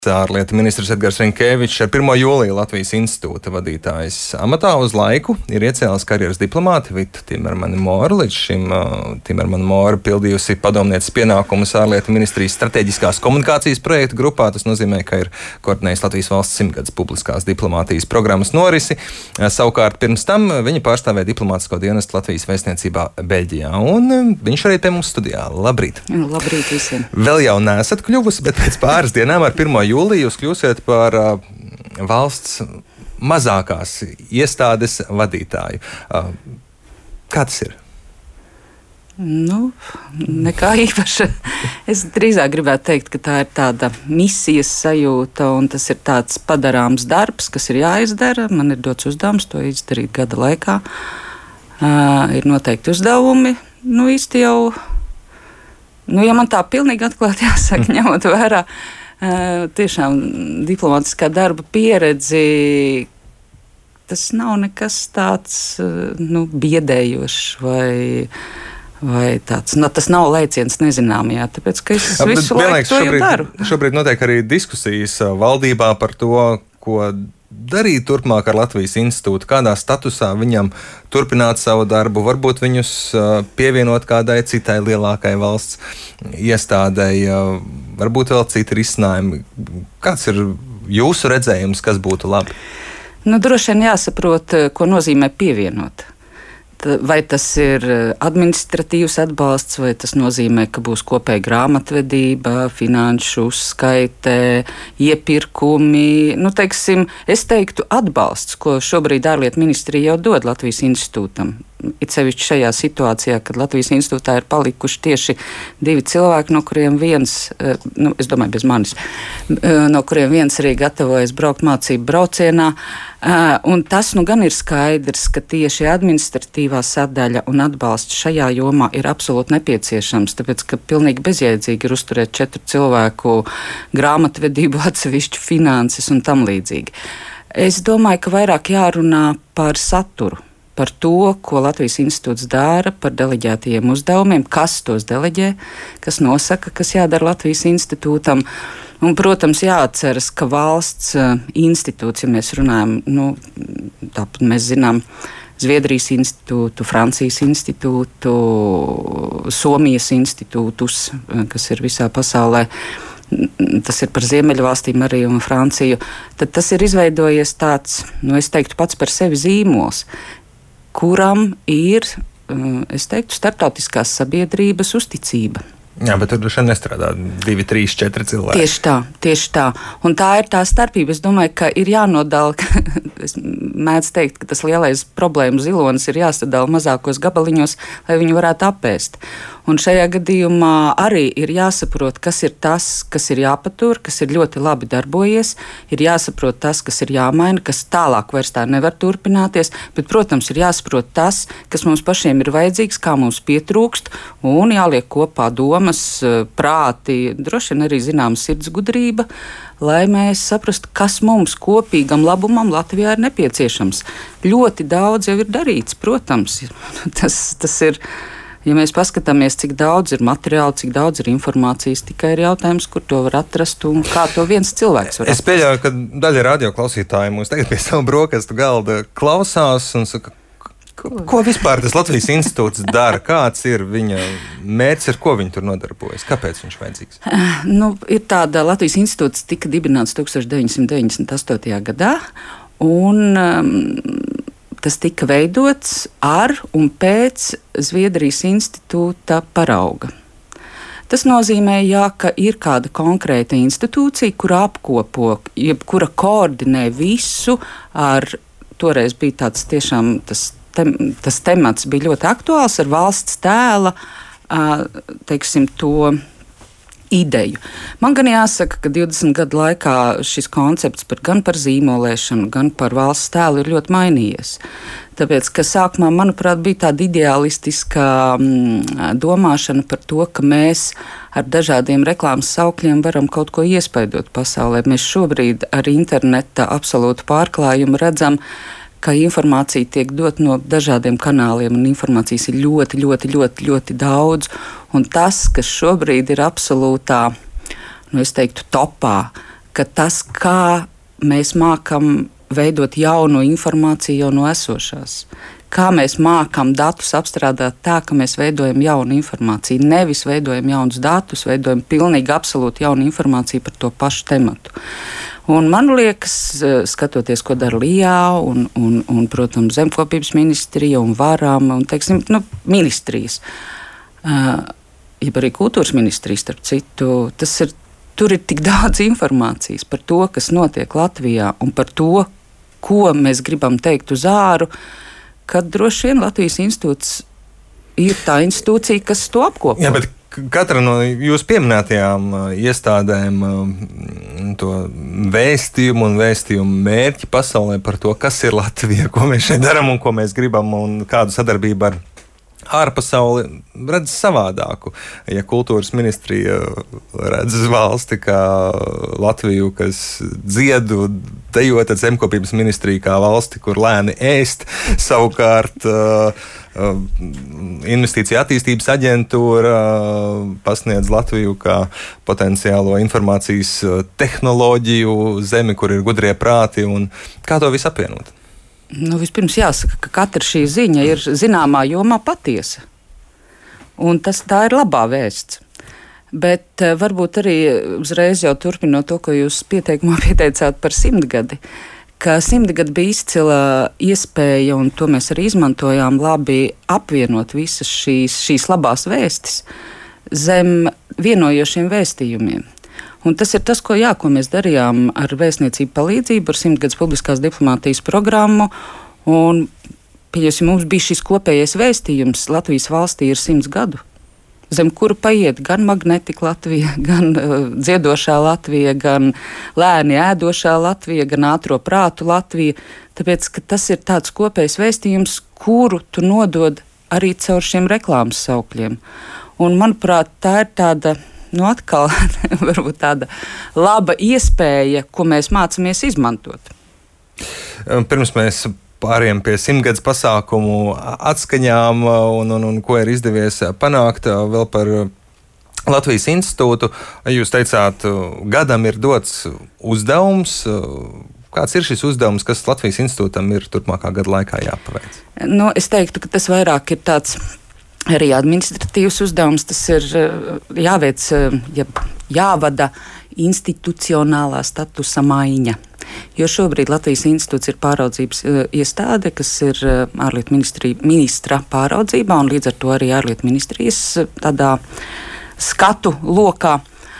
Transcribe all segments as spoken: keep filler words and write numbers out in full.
Ārlietu ministrs Edgars Rinkēvičs ar pirmo jūliju Latvijas institūta vadītājs amatā uz laiku ir iecēlis karjeras diplomāti Vitu Timermani Moru. Līdz šim uh, Timermani Mora pildījusi padomnieces pienākumus ārlietu ministrijas strateģiskās komunikācijas projektu grupā. Tas nozīmē, ka ir koordinējis Latvijas valsts simtgadus publiskās diplomātijas programmas norisi. Uh, savukārt pirms tam viņa pārstāvēja diplomātisko dienestu Latvijas vēstniecībā Beļģijā. Un uh, viņš arī pie mums studijā. Labrīt! Labrīt visiem! Vēl jau neesat kļuvusi, bet pēc pāris dienām ar pirmo jūliju jūs kļūsiet par uh, valsts mazākās iestādes vadītāju. Uh, kā tas ir? Nu, nekā īpaša. Es drīzāk gribētu teikt, ka tā ir tāda misijas sajūta un tas ir tāds padarāms darbs, kas ir jāizdara. Man ir dots uzdevums to izdarīt gada laikā. Uh, ir noteikti uzdevumi. Nu, īsti jau, nu, ja man tā pilnīgi atklāti jāsaka, ņemot vērā Uh, tiešām diplomātiskā darba pieredzi, tas nav nekas tāds uh, nu, biedējošs vai, vai tāds. Nu, tas nav lēciens nezināmajā, tāpēc ka es Jā, visu laiku to šobrīd, jau daru. Šobrīd notiek arī diskusijas valdībā par to, ko darīt turpmāk ar Latvijas institūtu, kādā statusā viņam turpināt savu darbu, varbūt viņus pievienot kādai citai lielākai valsts iestādei, varbūt vēl citi risinājumi. Kāds ir jūsu redzējums, kas būtu labi? Nu, droši vien jāsaprot, ko nozīmē pievienot. Vai tas ir administratīvs atbalsts, vai tas nozīmē, ka būs kopēja grāmatvedība, finanšu uzskaite, iepirkumi. Nu, teiksim, es teiktu atbalsts, ko šobrīd ārlietu ministrija jau dod Latvijas institūtam. It sevišķi šajā situācijā, kad Latvijas institūtā ir palikuši tieši divi cilvēki, no kuriem viens, nu, es domāju, bez manis, no kuriem viens arī gatavojas braukt mācību braucienā. Un tas nu gan ir skaidrs, ka tieši administratīvā sadaļa un atbalsts šajā jomā ir absolūti nepieciešams, tāpēc, ka pilnīgi bezjēdzīgi ir uzturēt četru cilvēku grāmatvedību, atsevišķu finanses un tam līdzīgi. Es domāju, ka vairāk jārunā par saturu. Par to, ko Latvijas institūts dara, par deleģētajiem uzdevumiem, kas tos deleģē, kas nosaka, kas jādara Latvijas institūtam. Un, protams, jāatceras, ka valsts institūts, ja mēs runājam, nu, tāpat mēs zinām Zviedrijas institūtu, Francijas institūtu, Somijas institūtus, kas ir visā pasaulē. Tas ir par Ziemeļvalstīm arī un Franciju. Tad tas ir izveidojies tāds, nu, es teiktu, pats par sevi zīmols, kuram ir, es teiktu, starptautiskās sabiedrības uzticība. Jā, bet tur droši vien nestrādā divi, trīs, četri cilvēki. Tieši tā, tieši tā. Un tā ir tā starpība. Es domāju, ka ir jānodala, es mēdzu teikt, ka tas lielais problēmu zilonis ir jāsadala mazākos gabaliņos, lai viņi varētu apēst. Un šajā gadījumā arī ir jāsaprot, kas ir tas, kas ir jāpatur, kas ir ļoti labi darbojies, ir jāsaprot tas, kas ir jāmaina, kas tālāk vairs tā nevar turpināties, bet, protams, ir jāsaprot tas, kas mums pašiem ir vajadzīgs, kā mums pietrūkst, un jāliek kopā domas, prāti, droši vien arī zināma sirdsgudrība, lai mēs saprastu, kas mums kopīgam labumam Latvijā ir nepieciešams. Ļoti daudz jau ir darīts, protams, tas, tas ir. Ja mēs paskatāmies, cik daudz ir materiāla, cik daudz ir informācijas, tikai ir jautājums, kur to var atrast un kā to viens cilvēks var atrast. Es pieļauju, ka daļa radioklausītāji mūs tagad pie savu brokastu galda klausās un saka, ko vispār tas Latvijas institūts dara, kāds ir viņa mērķis, ar ko viņi tur nodarbojas, kāpēc viņš vajadzīgs? Nu, ir tāda Latvijas institūts tika dibināts deviņdesmit deviņdesmit astotajā gadā un um, tas tika veidots ar un pēc Zviedrijas institūta parauga. Tas nozīmē, jā, ka ir kāda konkrēta institūcija, kura apkopo, jebkura koordinē visu ar, toreiz bija tāds tiešām, tas, tem, tas temats bija ļoti aktuāls ar valsts tēla, teiksim, to ideju. Man gan jāsaka, ka divdesmit gadu laikā šis koncepts par, gan par zīmolēšanu, gan par valsts tēlu ir ļoti mainījies. Tāpēc, ka sākumā, manuprāt, bija tāda ideālistiska mm, domāšana par to, ka mēs ar dažādiem reklāmas saukļiem varam kaut ko iespaidot pasaulē. Mēs šobrīd ar interneta absolūtu pārklājumu redzam, ka informācija tiek dot no dažādiem kanāliem, un informācijas ir ļoti, ļoti, ļoti, ļoti daudz. Un tas, kas šobrīd ir absolūtā, nu, es teiktu, topā, ka tas, kā mēs mākam veidot jaunu informāciju jau no esošās. Kā mēs mākam datus apstrādāt tā, ka mēs veidojam jaunu informāciju. Nevis veidojam jaunus datus, veidojam pilnīgi absolūti jaunu informāciju par to pašu tematu. Un man liekas, skatoties, ko dara Lijā un, un, un protams, Zemkopības ministrija un Varam un, teiksim, nu, ministrijas, uh, jeb arī kultūras ministrija, starp citu, tas ir, tur ir tik daudz informācijas par to, kas notiek Latvijā un par to, ko mēs gribam teikt uz āru, kad droši vien Latvijas institūts ir tā institūcija, kas to apkopo. Jā, bet katra no jūsu pieminētajām iestādēm to vēstījumu un vēstījumu mērķi pasaulē par to, kas ir Latvija, ko mēs šeit darām un ko mēs gribam un kādu sadarbību ar ārpasauli redz savādāku. Ja kultūras ministrija redz valsti kā Latviju, kas dziedu, dejo, tad Zemkopības ministrija kā valsti, kur lēni ēst, savukārt Investīcija attīstības aģentūra pasniedz Latviju kā potenciālo informācijas tehnoloģiju zemi, kur ir gudrie prāti, un kā to visu apvienot? Nu, vispirms jāsaka, ka katra šī ziņa ir zināmā jomā patiesa. Un tas tā ir labā vēsts. Bet uh, varbūt arī uzreiz jau turpinot to, ko jūs pieteikumā pieteicāt par simtgadi, ka simtgadi bija izcila iespēja, un to mēs arī izmantojām, labi apvienot visas šīs, šīs labās vēstis zem vienojošiem vēstījumiem. Un tas ir tas, ko, jā, ko mēs darījām ar vēstniecību palīdzību, ar simtgadus publiskās diplomātijas programmu. Un, pieņemsim, mums bija šis kopējais vēstījums: Latvijas valstī ir simts gadu, zem kura paiet gan magnetika Latvija, gan uh, dziedošā Latvija, gan lēni ēdošā Latvija, gan ātro prātu Latvija. Tāpēc, ka tas ir tāds kopējs vēstījums, kuru tu nodod arī caur šiem reklāmas saukļiem. Un, manuprāt, tā ir tāda. Nu, atkal varbūt tāda laba iespēja, ko mēs mācāmies izmantot. Pirms mēs pārējām pie simtgadus pasākumu atskaņām un, un, un ko ir izdevies panākt vēl par Latvijas institūtu, jūs teicāt, gadam ir dots uzdevums. Kāds ir šis uzdevums, kas Latvijas institūtam ir turpmākā gada laikā jāpaveic? Nu, es teiktu, ka tas vairāk ir tāds arī administratīvs uzdevums. Tas ir jāveic, jā, jāvada institucionālā statusa maiņa. Jo šobrīd Latvijas institūts ir pāraudzības iestāde, kas ir ārlietu ministra pāraudzībā, un līdz ar to arī ārlietu ministrijas tādā skatu lokā.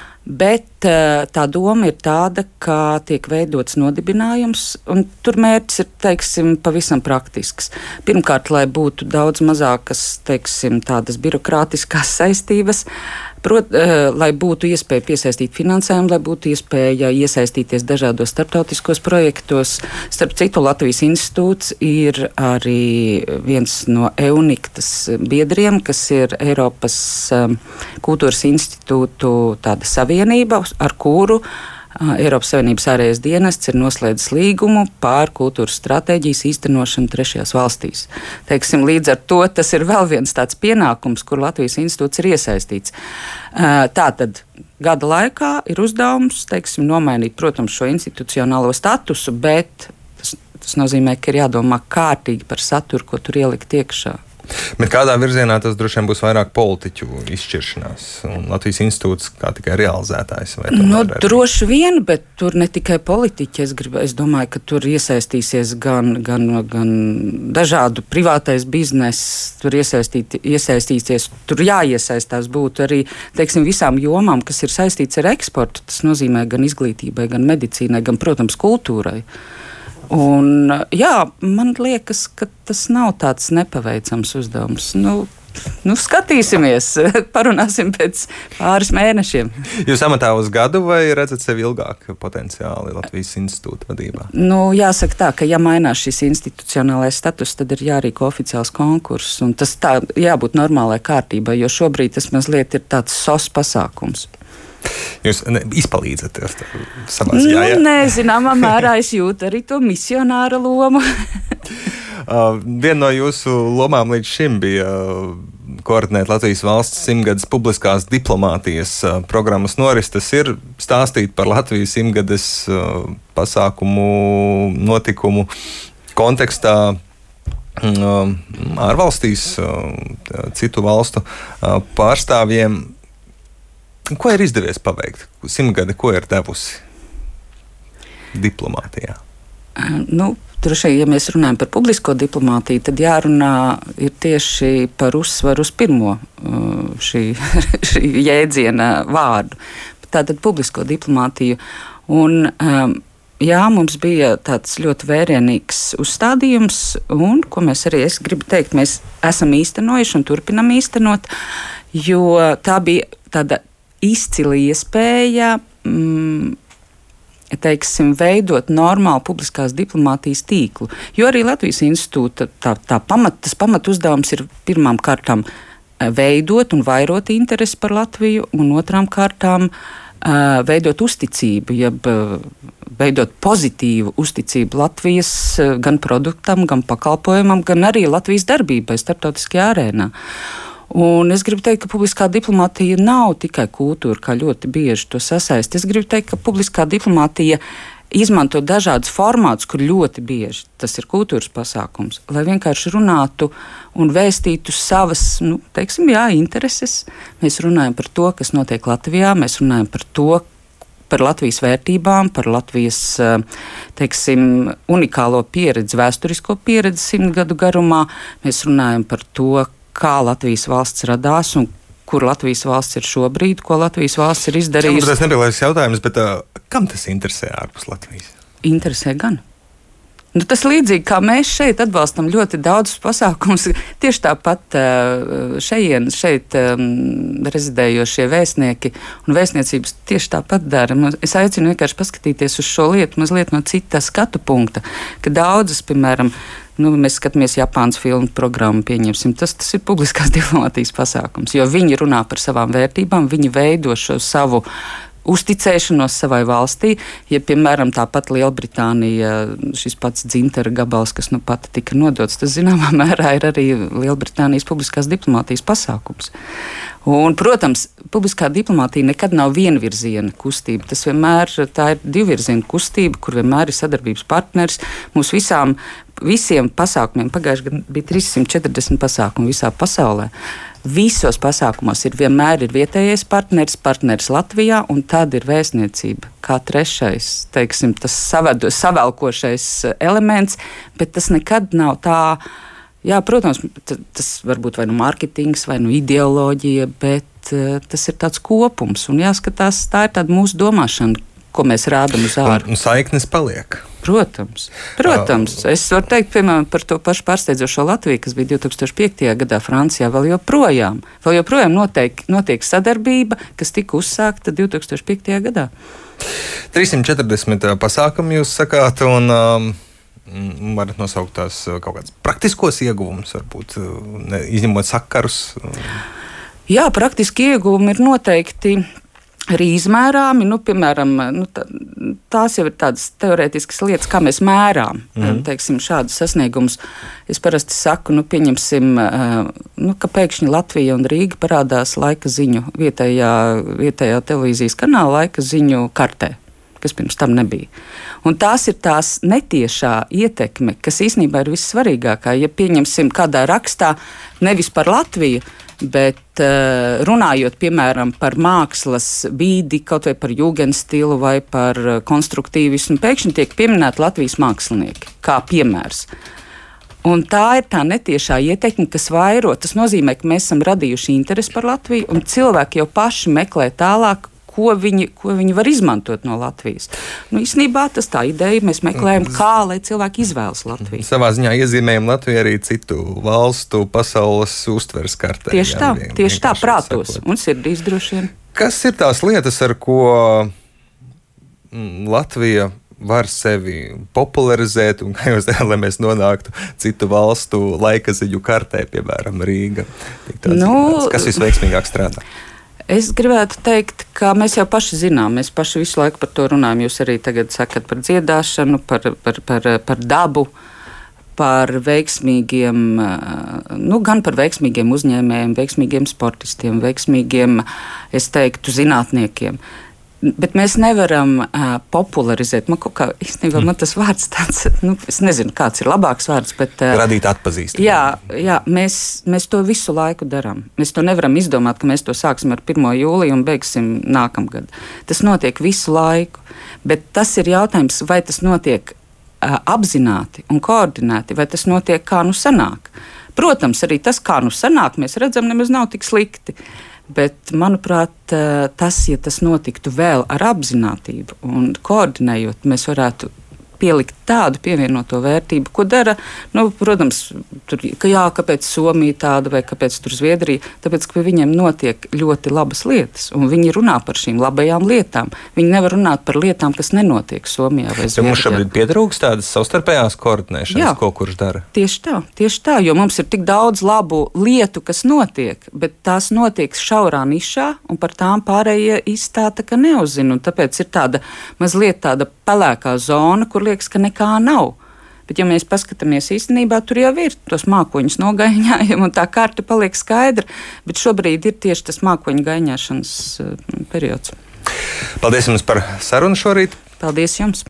Bet tā doma ir tāda, ka tiek veidots nodibinājums, un tur mērķis ir, teiksim, pavisam praktisks. Pirmkārt, lai būtu daudz mazākas, teiksim, tādas birokrātiskās saistības, prot, lai būtu iespēja piesaistīt finansējumu, lai būtu iespēja iesaistīties dažādos starptautiskos projektos. Starp citu, Latvijas institūts ir arī viens no EUNICTAS biedriem, kas ir Eiropas kultūras institūtu tāda savienība, ar kuru Eiropas Savienības ārējais dienests ir noslēdzis līgumu pār kultūras stratēģijas īstenošanu trešajās valstīs. Teiksim, līdz ar to tas ir vēl viens tāds pienākums, kur Latvijas institūts ir iesaistīts. Tātad gada laikā ir uzdevums, teiksim, nomainīt, protams, šo institucionālo statusu, bet tas, tas nozīmē, ka ir jādomā kārtīgi par saturu, ko tur ielikt iekšā. Bet kādā virzienā tas droši vien būs vairāk politiķu izšķiršanās, un Latvijas institūts kā tikai realizētājs? Nu, droši vien, bet tur ne tikai politiķi. Es, gribu, es domāju, ka tur iesaistīsies gan, gan, gan dažādu privātais bizness, tur iesaistīt, iesaistīsies, tur jāiesaistās būtu arī, teiksim, visām jomām, kas ir saistīts ar eksportu. Tas nozīmē gan izglītībai, gan medicīnai, gan, protams, kultūrai. Un, jā, man liekas, ka tas nav tāds nepaveicams uzdevums. Nu, nu, skatīsimies, parunāsim pēc pāris mēnešiem. Jūs amatā uz gadu vai redzat sevi ilgāk potenciāli Latvijas institūta vadībā? Nu, jāsaka tā, ka ja mainās šis institucionālais status, tad ir jārīko oficiāls konkurss. Un tas tā jābūt normālai kārtībai, jo šobrīd tas mazliet ir tāds sos pasākums. Jūs ne, izpalīdzat savā ziņā? Nu, ja? Nezināmā mērā es jūtu arī to misionāra lomu. uh, viena no jūsu lomām līdz šim bija uh, koordinēt Latvijas valsts simtgades publiskās diplomātijas programmas norisi. Tas ir stāstīt par Latvijas simtgades pasākumu notikumu kontekstā ārvalstīs, citu valstu pārstāvjiem. Ko ir izdevies paveikt? Simtgade, ko ir devusi diplomātijā? Nu, droši vien, ja mēs runājam par publisko diplomātiju, tad jārunā ir tieši par uzsvaru uz pirmo šī, šī jēdziena vārdu. Tātad publisko diplomātiju. Un, jā, mums bija tāds ļoti vērienīgs uzstādījums, un, ko mēs arī, es gribu teikt, mēs esam īstenojuši un turpinam īstenot, jo tā bija tāda izcila iespēja mm, teiksim, veidot normālu publiskās diplomātijas tīklu. Jo arī Latvijas institūta tā, tā pamat, tas pamat uzdevums ir pirmām kārtām veidot un vairot interesi par Latviju, un otrām kārtām uh, veidot uzticību, jeb uh, veidot pozitīvu uzticību Latvijas uh, gan produktam, gan pakalpojumam, gan arī Latvijas darbībai starptautiskajā arēnā. Un es gribu teikt, ka publiskā diplomātija nav tikai kultūra, kā ļoti bieži to sasaist. Es gribu teikt, ka publiskā diplomātija izmanto dažādus formātus, kur ļoti bieži tas ir kultūras pasākums, lai vienkārši runātu un vēstītu savas, nu, teiksim, jā, intereses. Mēs runājam par to, kas notiek Latvijā, mēs runājam par to, par Latvijas vērtībām, par Latvijas, teiksim, unikālo pieredzi, vēsturisko pieredzi simtgadu garumā. Mēs runājam par to, kā Latvijas valsts radās un kur Latvijas valsts ir šobrīd, ko Latvijas valsts ir izdarījusi. Tas nebija laiks jautājums, bet uh, kam tas interesē ārpus Latvijas? Interesē gan. Nu, tas līdzīgi kā mēs šeit atbalstam ļoti daudzus pasākumus, tieši tāpat šeit, šeit rezidējošie vēstnieki un vēstniecības tieši tāpat dara. Es aicinu vienkārši paskatīties uz šo lietu mazliet no cita skatu punkta, ka daudzas, piemēram, nu, mēs skatāmies Japānas filmu programmu, pieņemsim, tas, tas ir publiskās diplomātijas pasākums, jo viņi runā par savām vērtībām, viņi veido šo savu uzticēšanos savai valstī. Ja, piemēram, tāpat Lielbritānija, šis pats dzintara gabals, kas nu pat tika nodots, tas zināmā mērā ir arī Lielbritānijas publiskās diplomātijas pasākums. Un, protams, publiskā diplomātija nekad nav vienvirziena kustība. Tas vienmēr tā ir divvirziena kustība, kur vienmēr ir sadarbības partners. Mums visām, visiem pasākumiem, pagājuši gadu bija trīs simt četrdesmit pasākumi visā pasaulē. Visos pasākumos ir vienmēr ir vietējais partneris, partneris Latvijā, un tad ir vēstniecība kā trešais, teiksim, tas savedu, savelkošais elements, bet tas nekad nav tā. Jā, protams, tas var būt vai nu mārketings, vai nu ideoloģija, bet uh, tas ir tāds kopums, un jāskatās, tā ir tāda mūsu domāšana, ko mēs rādam uz ārā. Un saiknes paliek. Protams, protams. Es varu teikt, piemēram, par to pašu pārsteidzošo Latviju, kas bija divi tūkstoši piektajā gadā Francijā, vēl joprojām, vēl joprojām notiek, notiek sadarbība, kas tika uzsākta divi tūkstoši piektajā gadā. trīs simt četrdesmit pasākumi jūs sakāt, un um, varat nosaukt tās kaut kādas praktiskos ieguvumus, varbūt ne, izņemot sakarus. Jā, praktiski ieguvumi ir noteikti arī izmērāmi. Nu, piemēram, nu, tā, tās jau ir tādas teorētiskas lietas, kā mēs mērām mm. teiksim, šādus sasniegumus. Es parasti saku, nu, pieņemsim, nu, ka pēkšņi Latvija un Rīga parādās laika ziņu vietējā, vietējā televīzijas kanāla laika ziņu kartē, kas pirms tam nebija. Un tās ir tās netiešā ietekme, kas īstenībā ir vissvarīgākā. Ja pieņemsim kādā rakstā nevis par Latviju, bet uh, runājot, piemēram, par mākslas vidi, kaut vai par jūgenstilu vai par uh, konstruktīvismu, pēkšņi tiek pieminēti Latvijas mākslinieki, kā piemērs. Un tā ir tā netiešā ietekme, kas vairo. Tas nozīmē, ka mēs esam radījuši interesi par Latviju, un cilvēki jau paši meklē tālāk, ko viņi, ko viņi var izmantot no Latvijas. Nu, īstenībā tas tā ideja, mēs meklējam, kā lai cilvēki izvēlas Latviju. Savā ziņā iezīmējam Latviju arī citu valstu pasaules uztveres kartē. Tieši jā, tā, vien, tieši tā prātos sakot. Un sirdīs droši vien. Kas ir tās lietas, ar ko Latvija var sevi popularizēt, un kā jūs teicāt, lai mēs nonāktu citu valstu laika ziņu kartē, piemēram, Rīga? Nu, kas visveiksmīgāk strādā? Es gribētu teikt, ka mēs jau paši zinām, mēs paši visu laiku par to runājam. Jūs arī tagad sakat par dziedāšanu, par, par, par, par dabu, par veiksmīgiem, nu, gan par veiksmīgiem uzņēmējiem, veiksmīgiem sportistiem, veiksmīgiem, es teiktu, zinātniekiem. Bet mēs nevaram uh, popularizēt. Man kaut kā īstenībā man tas vārds tāds, nu, es nezinu, kāds ir labāks vārds, bet. Uh, Radīt atpazīstamību. Jā, jā mēs, mēs to visu laiku darām. Mēs to nevaram izdomāt, ka mēs to sāksim ar pirmo jūliju un beigsim nākamgad. Tas notiek visu laiku. Bet tas ir jautājums, vai tas notiek uh, apzināti un koordinēti, vai tas notiek kā nu sanāk. Protams, arī tas, kā nu sanāk, mēs redzam, nemaz nav tik slikti. Bet, manuprāt, tas, ja tas notiktu vēl ar apzinātību un koordinējot, mēs varētu pielikt tādu pievienoto vērtību, ko dara, nu, protams, tur, ka jā, kāpēc Somija tāda vai kāpēc tur Zviedrija, tāpēc, ka pie viņiem notiek ļoti labas lietas, un viņi runā par šīm labajām lietām. Viņi nevar runāt par lietām, kas nenotiek Somijā vai Zviedrijā. Mums šobrīd pietrūkst tādas savstarpējās koordinēšanas, jā, ko kurš dara? Tieši tā, tieši tā, jo mums ir tik daudz labu lietu, kas notiek, bet tās notiek šaurā nišā, un par tām pārējie izstāta, ka neuzzina, un tāpēc ir tāda mazliet tāda pelēkā zona, kur liekas, ka nekā nav. Bet, ja mēs paskatāmies īstenībā, tur jau ir tos mākoņus nogaiņājam, un tā karte paliek skaidra, bet šobrīd ir tieši tas mākoņu gaiņāšanas uh, periods. Paldies jums par sarunu šorīt. Paldies jums.